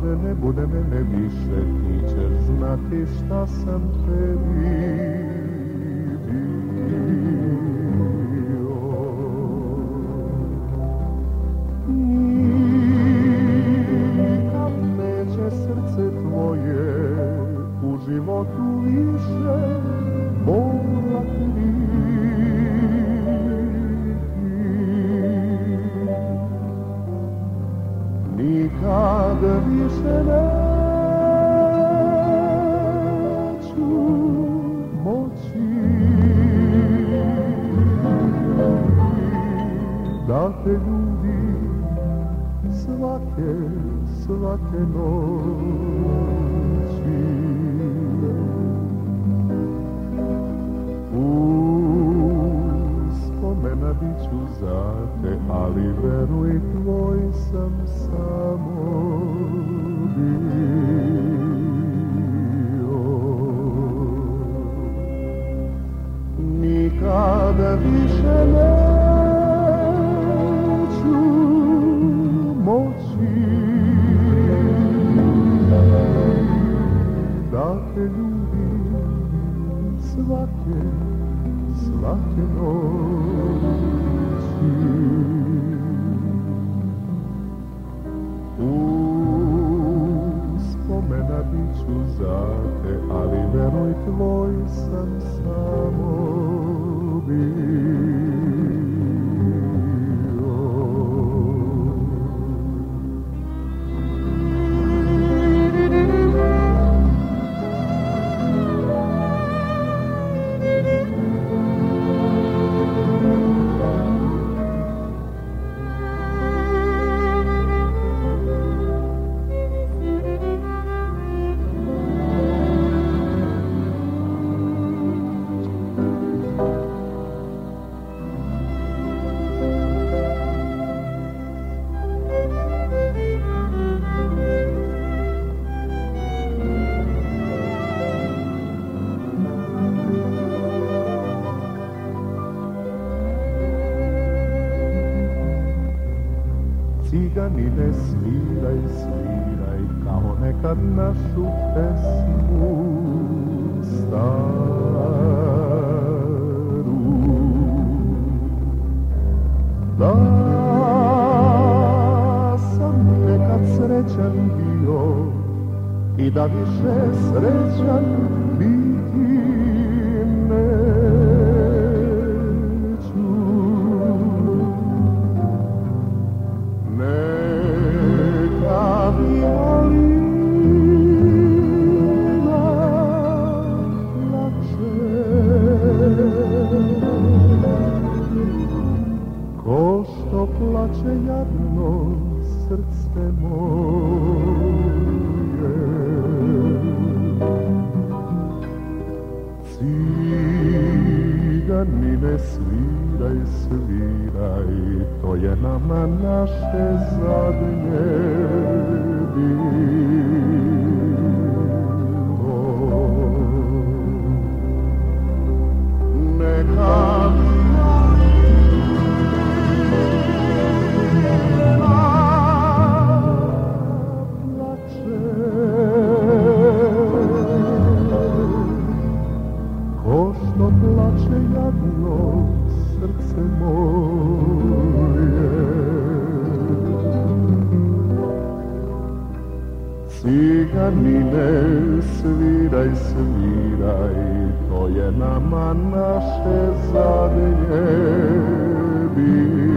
ne bude mene više, ti ćeš znati šta sam tebi bio. Nikad neće srce tvoje u životu više bolati. Nikad više neću moći da te ljubim svake noći. Uspomena bit ću za te, ali veruj, tvoj sam samo bio. Nikada više neću moći da te ljubim svake noći. Uspomena bit ću za te, ali veruj, tvoj sam samo bio. Ciganine, sviraj, sviraj, kao nekad našu pesmu staru. Da sam nekad srećan bio i da više srećan biti neću. Neka violina plače, ko što plače jadno srce moje. Ciganine, sviraj, sviraj, to je nama naše zadnje bilo. Neka plače jadno srce moje. Ciganine, sviraj, sviraj, to je nama naše zadnje bilo.